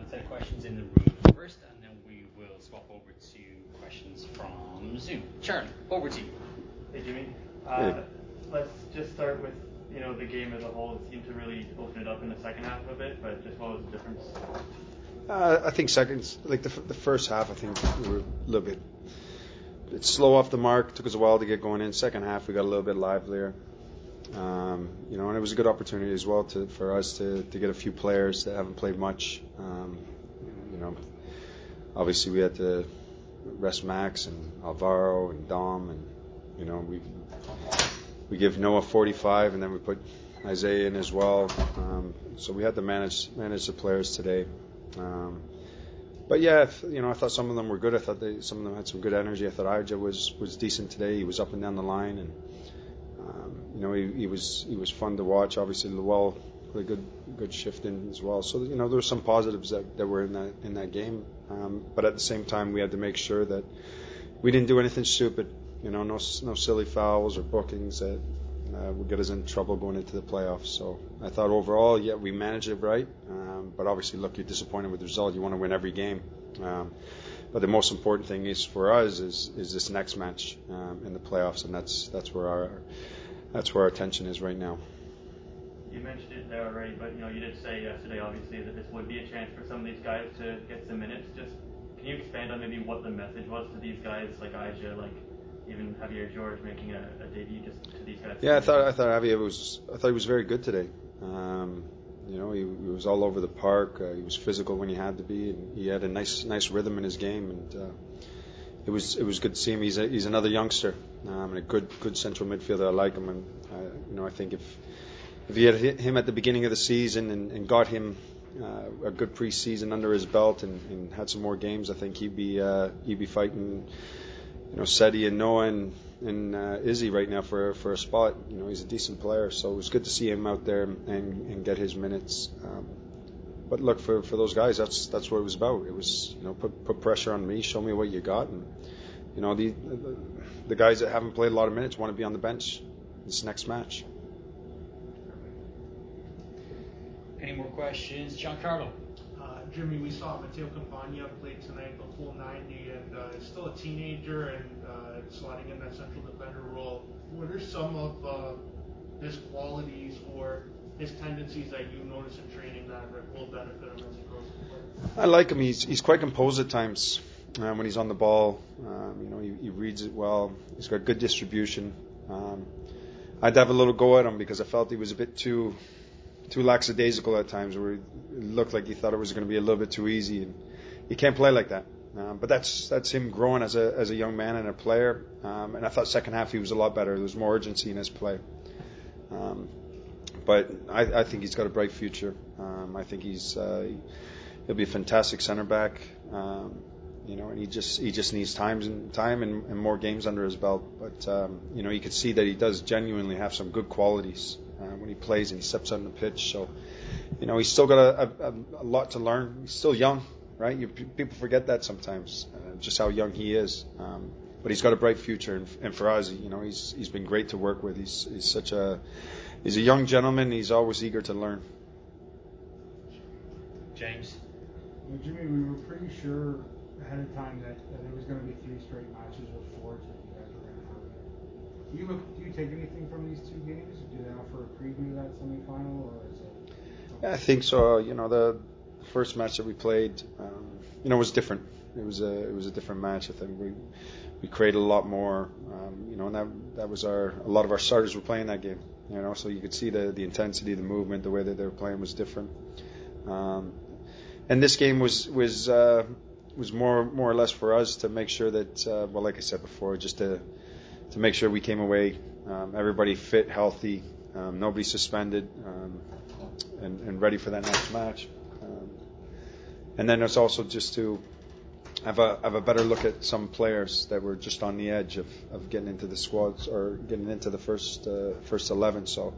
set of questions in the room first, and then we will swap over to questions from Zoom. Charlie, over to you. Hey, Jimmy. Hey. Let's just start with, the game as a whole. It seemed to really open it up in the second half a bit, but just what was the difference? I think seconds, like the first half, I think we were a little bit slow off the mark. Took us a while to get going in. Second half, we got a little bit livelier. And it was a good opportunity as well for us to get a few players that haven't played much. Obviously we had to rest Max and Alvaro and Dom, and we give Noah 45, and then we put Isaiah in as well. So we had to manage the players today. But yeah, I thought some of them were good. I thought some of them had some good energy. I thought Aja was decent today. He was up and down the line, and he was fun to watch. Obviously, Lowell put a good shift in as well. So there were some positives that were in that game. But at the same time, we had to make sure that we didn't do anything stupid. No silly fouls or bookings that would get us in trouble going into the playoffs. So I thought overall, yeah, we managed it right. But obviously, look, you're disappointed with the result. You want to win every game. But the most important thing is for us is this next match in the playoffs, and that's where our attention is right now. You mentioned it there already, but you did say yesterday, obviously, that this would be a chance for some of these guys to get some minutes. Just can you expand on maybe what the message was to these guys, like Aja, like even Javier George making a debut, just to these guys? Yeah, I thought Javier was very good today. He was all over the park. He was physical when he had to be, and he had a nice rhythm in his game, and it was good to see him. He's another youngster, and a good central midfielder. I like him, and I think if he had hit him at the beginning of the season and got him a good preseason under his belt and had some more games, I think he'd be fighting Seti and Noah and Izzy right now for a spot. He's a decent player, so it was good to see him out there and get his minutes. But look, for those guys, that's what it was about. It was put pressure on me, show me what you got, and the guys that haven't played a lot of minutes want to be on the bench this next match. Any more questions, Giancarlo? Jimmy, we saw Mateo Campagna play tonight the full 90, and is still a teenager and sliding in that central defender role. What are some of his qualities or his tendencies that you notice in training that will benefit him as he grows? I like him. He's quite composed at times when he's on the ball. He reads it well. He's got good distribution. I'd have a little go at him because I felt he was a bit too lackadaisical at times, where it looked like he thought it was going to be a little bit too easy, and he can't play like that. But that's him growing as a young man and a player. And I thought second half he was a lot better. There was more urgency in his play. But I think he's got a bright future. I think he'll be a fantastic center back. And he just needs time and more games under his belt. But you could see that he does genuinely have some good qualities when he plays and he steps on the pitch. So he's still got a lot to learn. He's still young, right? People forget that sometimes, just how young he is. But he's got a bright future, and for us, he's been great to work with. He's a young gentleman. He's always eager to learn. James? Jimmy, we were pretty sure ahead of time that it was going to be 3 straight matches with fours that you guys were going to have. Do you take anything from these 2 games? Do they offer a preview of that semifinal, or is it? Yeah, I think so. The first match that we played, was different. It was a different match. I think we created a lot more. And that was a lot of our starters were playing that game. So you could see the intensity, the movement, the way that they were playing was different. And this game was more or less for us to make sure that, like I said before, just to make sure we came away, everybody fit, healthy, nobody suspended, and ready for that next match. And then it's also just to have a better look at some players that were just on the edge of getting into the squads or getting into the first 11. So,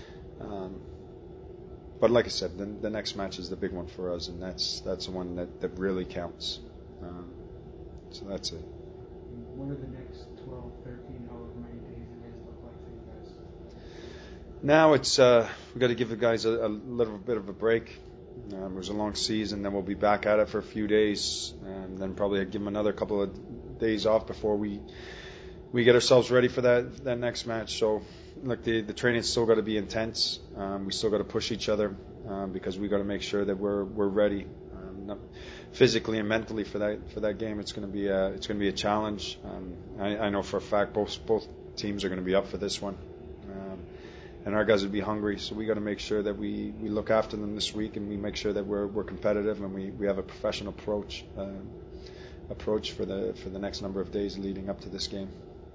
but like I said, the next match is the big one for us, and that's the one that really counts. So that's it. What are the next 12, 13, however many days it is look like for you guys? Now it's we've got to give the guys a little bit of a break. It was a long season. Then we'll be back at it for a few days, and then probably give them another couple of days off before we get ourselves ready for that next match. So, look, the training's still got to be intense. We still got to push each other because we got to make sure that we're ready, physically and mentally for that game. It's going to be a challenge. I know for a fact both teams are going to be up for this one, and our guys would be hungry. So we got to make sure that we look after them this week, and we make sure that we're competitive and we have a professional approach for the next number of days leading up to this game.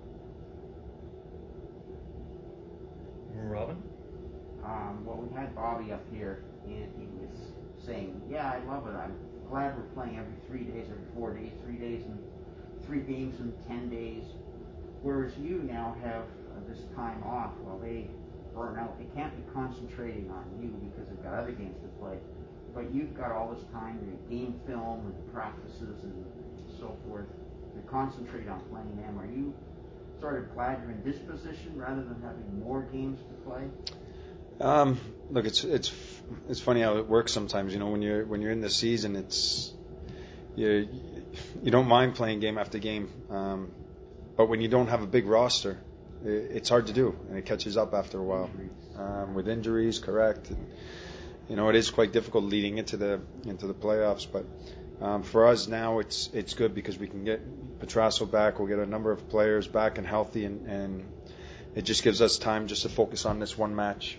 Robin? Well, we had Bobby up here, and he was saying, yeah, I love it. I'm glad we're playing every 3 days, every 4 days, 3 days, and 3 games in 10 days. Whereas you now have this time off while they burn out. They can't be concentrating on you because they've got other games to play. But you've got all this time to game film and practices and so forth to concentrate on playing them. Are you sort of glad you're in this position rather than having more games to play? Look, it's funny how it works sometimes. When you're in the season, you don't mind playing game after game, but when you don't have a big roster, it's hard to do, and it catches up after a while. With injuries, correct. And, it is quite difficult leading into the playoffs, but for us now, it's good because we can get Petrasso back. We'll get a number of players back and healthy, and it just gives us time just to focus on this one match.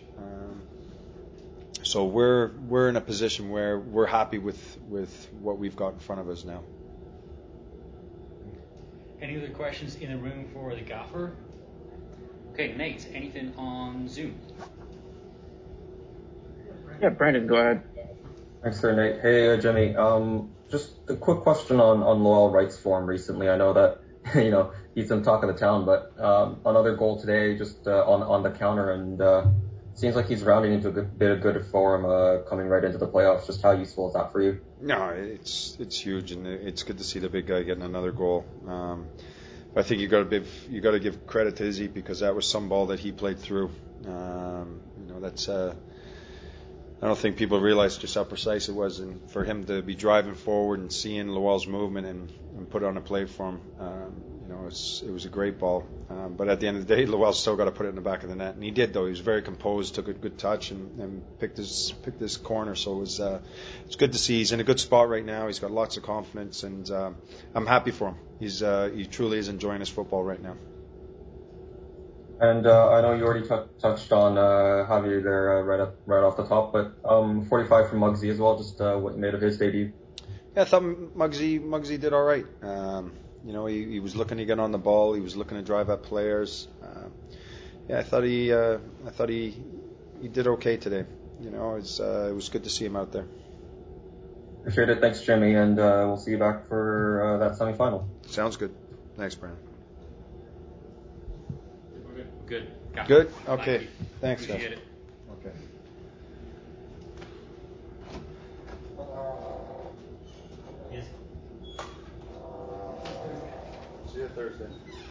So we're in a position where we're happy with what we've got in front of us now. Any other questions in the room for the gaffer? Okay, Nate, anything on Zoom? Yeah, Brandon, go ahead. Thanks, sir, Nate. Hey, Jimmy. Just a quick question on Lowell Wright's form recently. I know that he's been talk of the town, but another goal today, just on the counter, and seems like he's rounding into a bit of good form coming right into the playoffs. Just how useful is that for you? No, it's huge, and it's good to see the big guy getting another goal. I think you got to give credit to Izzy because that was some ball that he played through. That's. I don't think people realize just how precise it was, and for him to be driving forward and seeing Lowell's movement and put it on a play for him, it was a great ball. But at the end of the day, Lowell still got to put it in the back of the net, and he did though. He was very composed, took a good touch, and picked his corner. So it's good to see. He's in a good spot right now. He's got lots of confidence, and I'm happy for him. He truly is enjoying his football right now. And I know you already touched on Javier there right off the top, but 45 from Muggsy as well. Just what made of his debut? Yeah, I thought Muggsy did all right. He was looking to get on the ball. He was looking to drive at players. I thought he did okay today. It was good to see him out there. Appreciate it. Thanks, Jimmy, and we'll see you back for that semifinal. Sounds good. Thanks, Brandon. Good. Good? Okay. Thanks, guys. Appreciate it. Okay. Yes. See you Thursday.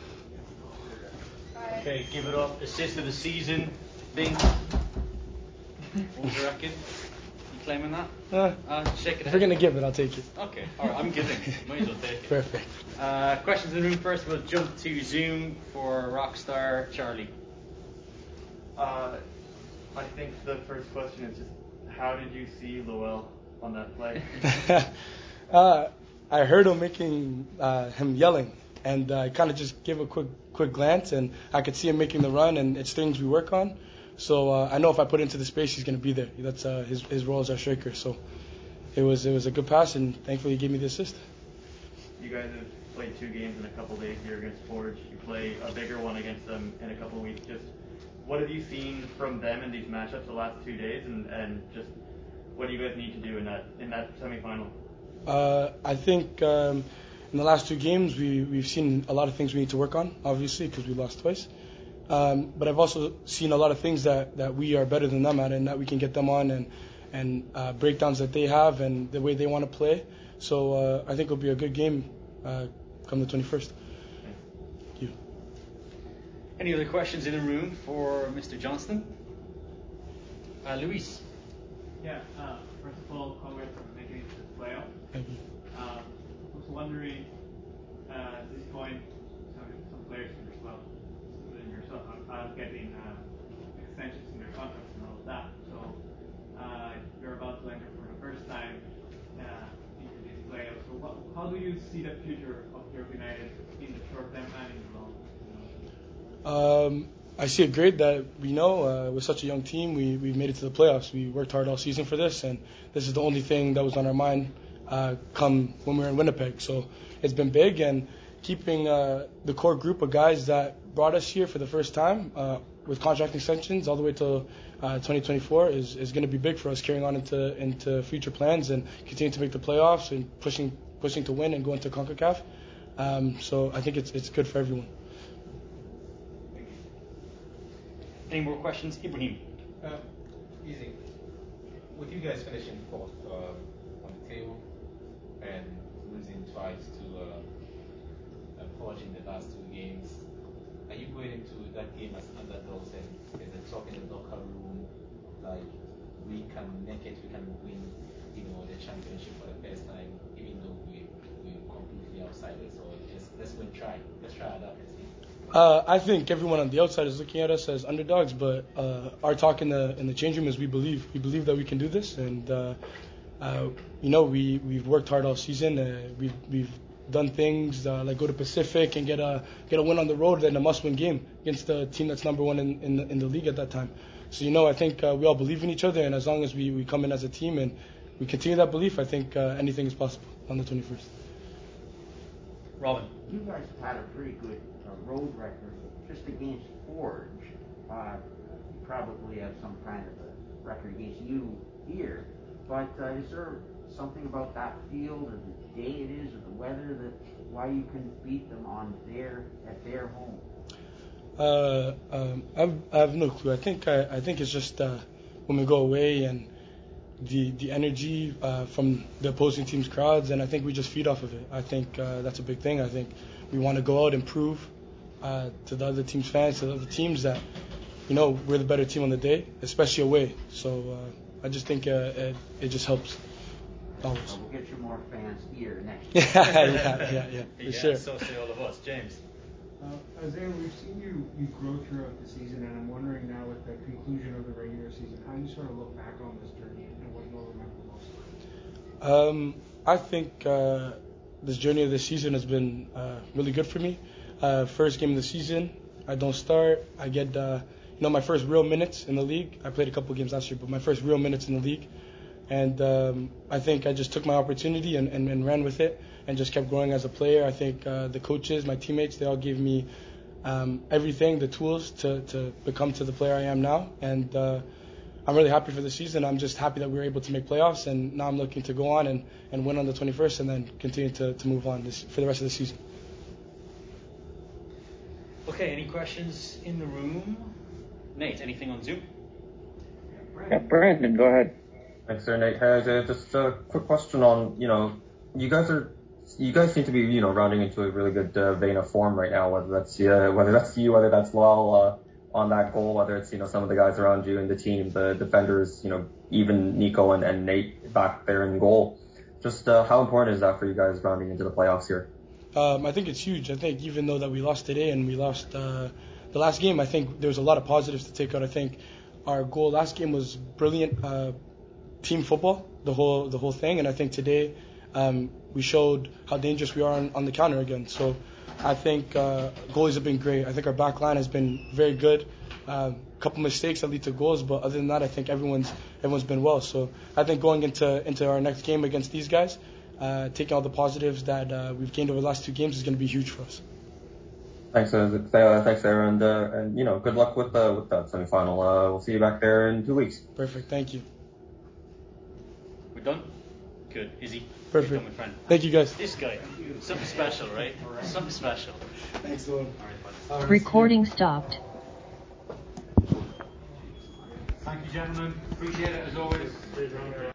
Okay, give it up. Assist of the season. Bing. What do you reckon? You claiming that? Shake it. If you're gonna give it, I'll take it. Okay. All right. I'm giving. Might as well take it. Perfect. Questions in the room first. We'll jump to Zoom for Rockstar Charlie. I think the first question is just, how did you see Lowell on that play? I heard him making him yelling, and I kind of just gave a quick glance, and I could see him making the run, and it's things we work on. So I know if I put it into the space, he's going to be there. That's his role as our striker. So it was a good pass, and thankfully he gave me the assist. You guys have played 2 games in a couple days here against Forge. You play a bigger one against them in a couple weeks. Just what have you seen from them in these matchups the last 2 days, and just what do you guys need to do in that semifinal? I think in the last 2 games we've seen a lot of things we need to work on, obviously, because we lost twice. But I've also seen a lot of things that we are better than them at, and that we can get them on, and breakdowns that they have and the way they want to play. So I think it'll be a good game come the 21st. Thank you. Any other questions in the room for Mr. Johnston? Luis. Yeah, First of all, congrats on making it to the playoffs. Thank you. I was wondering, at this point, some players in your club, including yourself, are getting extensions in their contracts and all of that. So you're about to enter for the first time into these playoffs. So how do you see the future of York United in the short term and in the long term? I see it great that we're such a young team. We made it to the playoffs. We worked hard all season for this, and this is the only thing that was on our mind come when we were in Winnipeg. So it's been big, and keeping the core group of guys that brought us here for the first time with contract extensions all the way till 2024 is going to be big for us, carrying on into future plans and continue to make the playoffs and pushing to win and go into CONCACAF. So I think it's good for everyone. Any more questions? Ibrahim. Easy. With you guys finishing fourth on the table and losing twice to Forge in the last two games, are you going into that game as underdogs and is it talk in the locker room like we can make it, we can win, the championship for the first time, even though we're completely outsiders, or just let's try our luck and see? I think everyone on the outside is looking at us as underdogs, but our talk in the change room is we believe that we can do this, and we've worked hard all season. We've done things like go to Pacific and get a win on the road in a must-win game against the team that's number one in the league at that time. So I think we all believe in each other, and as long as we come in as a team and we continue that belief, I think anything is possible on the 21st. Robin. You guys have had a pretty good road record just against Forge. You probably have some kind of a record against you here, but is there something about that field or the day it is or the weather that why you can beat them at their home? I have no clue. I think it's just when we go away and the energy from the opposing team's crowds, and I think we just feed off of it. I think that's a big thing. I think we want to go out and prove to the other team's fans, to the other teams that we're the better team on the day, especially away. So I just think it just helps. Always. So we'll get you more fans here next year. Yeah, for sure. So say all of us. James. Isaiah, we've seen you grow throughout the season, and I'm wondering now with the conclusion of the regular season, how you sort of look back on this journey and what you'll remember most. I think this journey of this season has been really good for me. First game of the season, I don't start. I get my first real minutes in the league. I played a couple games last year, but my first real minutes in the league. And I think I just took my opportunity and ran with it and just kept growing as a player. I think the coaches, my teammates, they all gave me everything, the tools to become to the player I am now. And I'm really happy for the season. I'm just happy that we were able to make playoffs, and now I'm looking to go on and win on the 21st and then continue to move on for the rest of the season. Okay, any questions in the room? Nate, anything on Zoom? Yeah, Brandon, go ahead. Thanks, sir, Nate. Hey, just a quick question on, you guys seem to be, rounding into a really good vein of form right now, whether that's you, whether that's Lowell on that goal, whether it's, some of the guys around you in the team, the defenders, even Nico and Nate back there in goal. Just how important is that for you guys rounding into the playoffs here? I think it's huge. I think even though that we lost today and we lost the last game, I think there's a lot of positives to take out. I think our goal last game was brilliant team football, the whole thing, and I think today we showed how dangerous we are on the counter again. So I think goalies have been great. I think our back line has been very good. A couple mistakes that lead to goals, but other than that, I think everyone's been well. So I think going into our next game against these guys, taking all the positives that we've gained over the last two games is going to be huge for us. Thanks, Sarah, and good luck with that semifinal. We'll see you back there in 2 weeks. Perfect. Thank you. We're done? Good. Izzy? Perfect. My friend. Thank you, guys. This guy. Something special, right? Something special. Thanks, Lord. All right, Recording stopped. Thank you, gentlemen. Appreciate it as always.